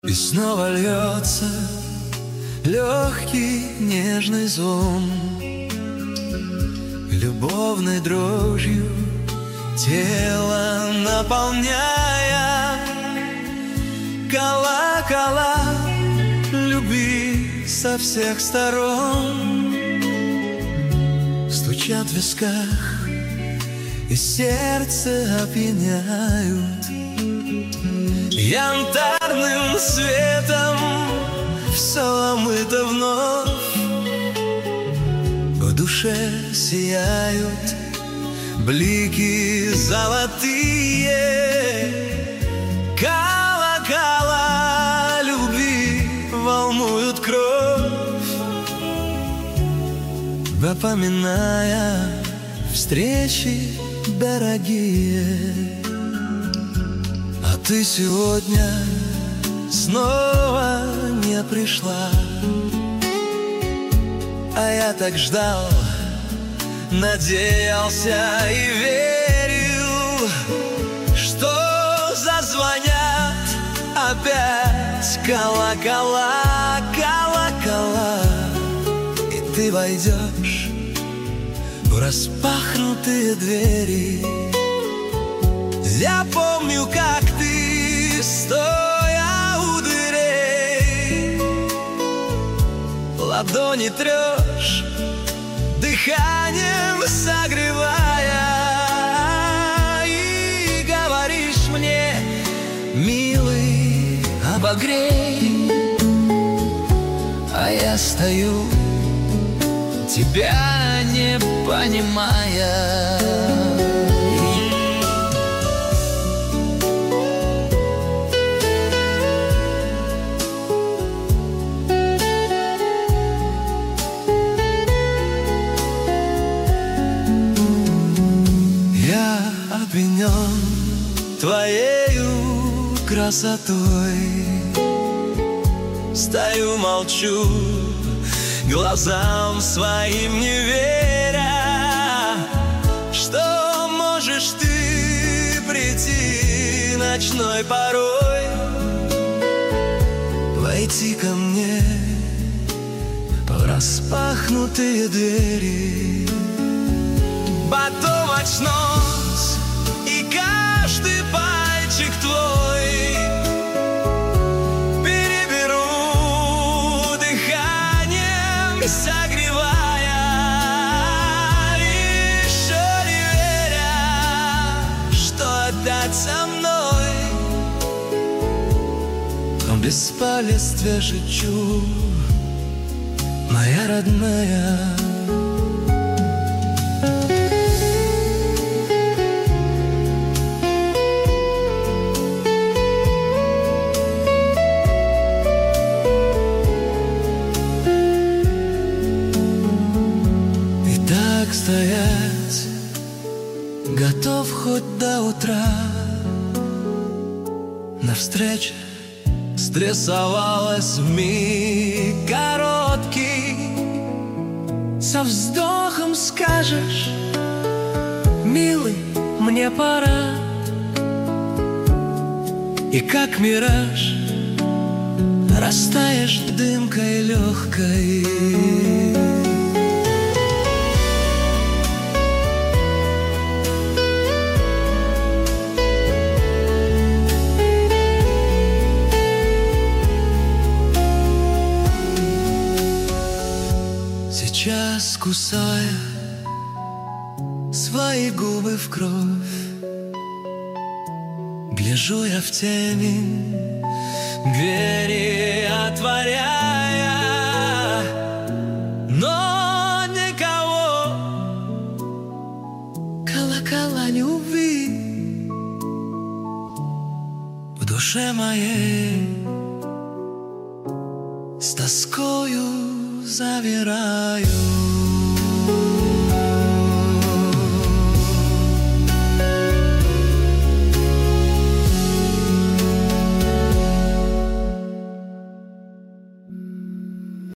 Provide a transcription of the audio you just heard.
И снова льется легкий нежный звон, любовной дрожью тело наполняя. Колокола любви со всех сторон стучат в висках и сердце опьяняют. Янтарным светом все омыто вновь, в душе сияют блики золотые. Колокола любви волнуют кровь, напоминая встречи дорогие. А ты сегодня снова не пришла, а я так ждал, надеялся и верил, что зазвонят опять колокола, колокола, и ты войдешь в распахнутые двери. Я помню, как ты, стоя у дверей, ладони трешь, дыханием согревая, и говоришь мне: милый, обогрей. А я стою, тебя не понимая. Обвинен твоею красотой, стою, молчу, глазам своим не веря, что можешь ты прийти ночной порой, войти ко мне в распахнутые двери. Потом очнусь, и каждый пальчик твой переберу дыханием, согревая, еще не веря, что опять со мной в бесполезстве шепчу: моя родная. Стоять готов хоть до утра, на встрече стрессовалась вмиг короткий. Со вздохом скажешь: милый, мне пора. И как мираж растаешь дымкой легкой. Сейчас, кусая свои губы в кровь, гляжу я в тени, двери отворяя, но никого. Колокола любви в душе моей с тоскою завираю.